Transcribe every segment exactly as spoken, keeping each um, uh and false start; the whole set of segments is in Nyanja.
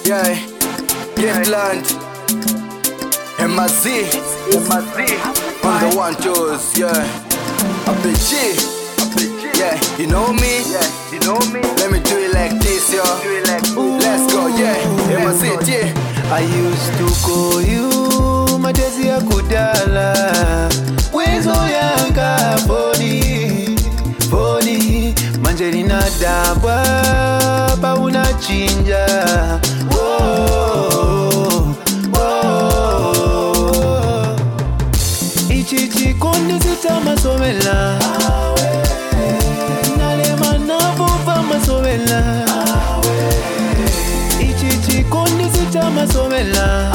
Yeah, Giftland, M Z, on the one twos, yeah. A P G, yeah, you know me, yeah, you know me. Let me do it like this, yo. Let's go, yeah, M Z, yeah. I used to call you matezi ya kudala wezo yanga body body manjerina dabwa pa unachinja oh, oh. Ichi chikondi zita masomela nalema nabuva masomela Ichi chikondi zita masomela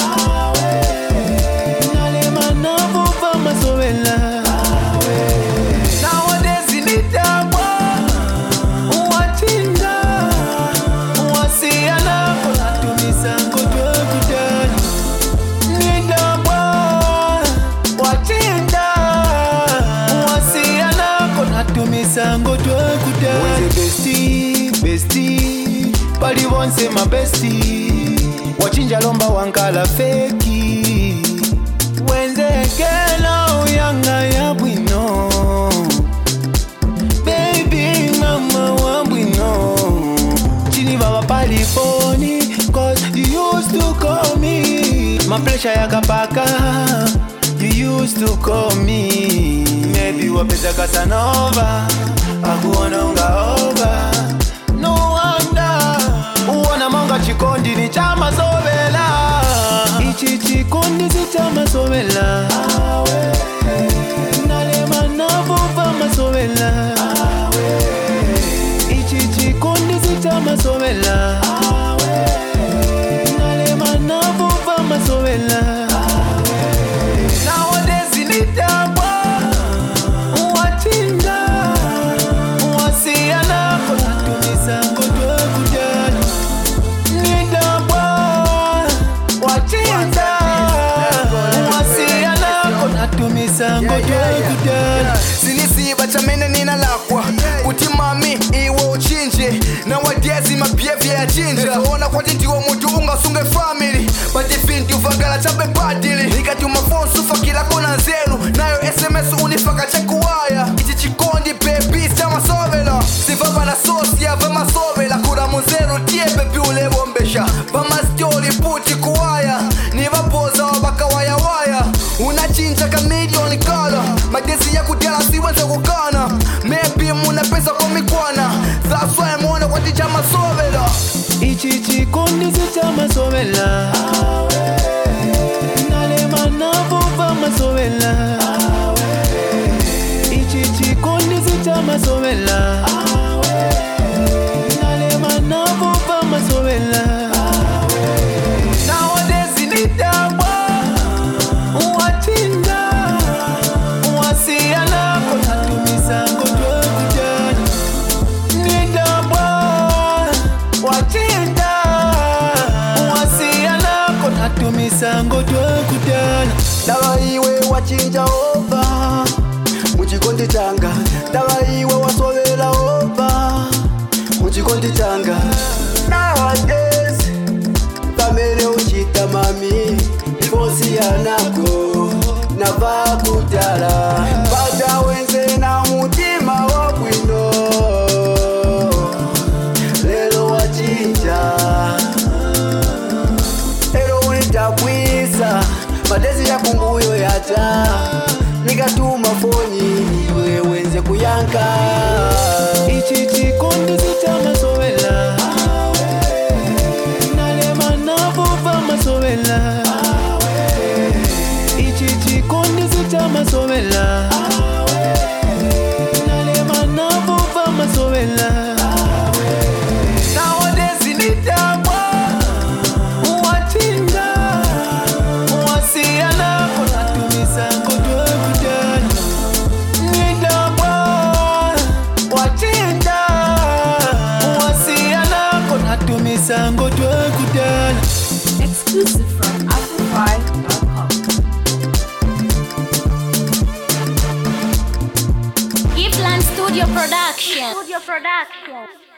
nalema nabuva masomela Nowadays inidabwa uwatinda uwasiyana kunatumisa ngotwe kudani Nidabwa watinda uwasiyana kunatumisa ngotwe kudani Weze bestie, bestie Pali bonse my bestie Wachinja lomba wankala feki Wenze gela uyanga ya bwino Baby mama wa bwino Chini baba pali phone Cause you used to call me My pressure ya kapaka You used to call me Maybe wapeza Casanova Akuona unga over No wonder Uwana monga chikondi ni chama sobela Ichi chikondi si chama sobela Nalema nabuva masobela Ichi chikondi si chama sobela Nalema nabuva masobela Nowadays inidabwa Uwatinda Uwasiyana kunatumisa ngotwe kudani Nidabwa Watinda Uwasiyana kunatumisa ngotwe kudani Sinisiba chamene nina lakwa Kuti mami iwe uchinje Na wadezi mabievye ya jinja Ona kwa tindiwo mutu unga sunge family Bati finti uvagala chabe badili Nikatuma phone sufa kila kona zelu Nayo S M S unifaka chekuwaya Ichi chikondi baby chama sobela Sivava na sosi ya vama sobela Kura muzelu tie baby ule bombesha Vama stioli puti kuwaya Niva poza wabaka waya waya Unachinja ka million kala Madezi ya kudela siwenze kukana Maybe muna pesa kwa mikwana That's why mwona kwa tijama sobela Ichi chikondi si chama sobela Nalema nabuva masobela Ichi chikondi si chama sobela Nalema nabuva masobela Nowadays inidabwa Uwatinda Uwasiyana kunatumisa ngotwe kudani Nidabwa Watinda Uwasiyana kunatumisa ngotwe kudani Dawa iwe wachinja ova Muchikondi changa Dawa iwe wasobela ova Muchikondi changa Nowadays Famele uchita mami Ifosi ya nako Nava kutala Bada wenze na mutima wabwino Lelo wachinja Ero unitabwisa Madezi ya kumbuyo yata Nikatuma foni Iwe wenze kuyanka Ichi chikondi si chama sobela Nalema nabuva masobela Ichi chikondi si chama sobela Nalema nabuva masobela Nowadays inidabwa Uwatinda Uwasiyana kunatumisa ngotwe kudani Nidabwa Watinda Uwasiyana kunatumisa ngotwe kudani Exclusive from Afrofi dot com. Giftland Studio Production. Studio Production.